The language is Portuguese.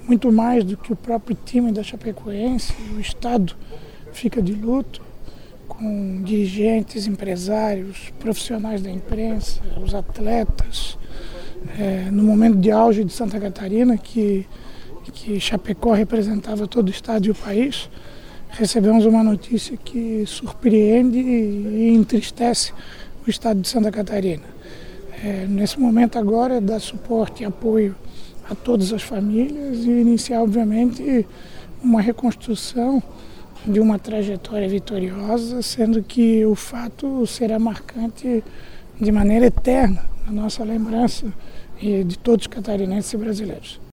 muito mais do que o próprio time da Chapecoense. O Estado fica de luto, com dirigentes, empresários, profissionais da imprensa, os atletas. No momento de auge de Santa Catarina, que Chapecó representava todo o estado e o país, recebemos uma notícia que surpreende e entristece o estado de Santa Catarina. Nesse momento agora, dar suporte e apoio a todas as famílias e iniciar, obviamente, uma reconstrução de uma trajetória vitoriosa, sendo que o fato será marcante de maneira eterna na nossa lembrança e de todos os catarinenses e brasileiros.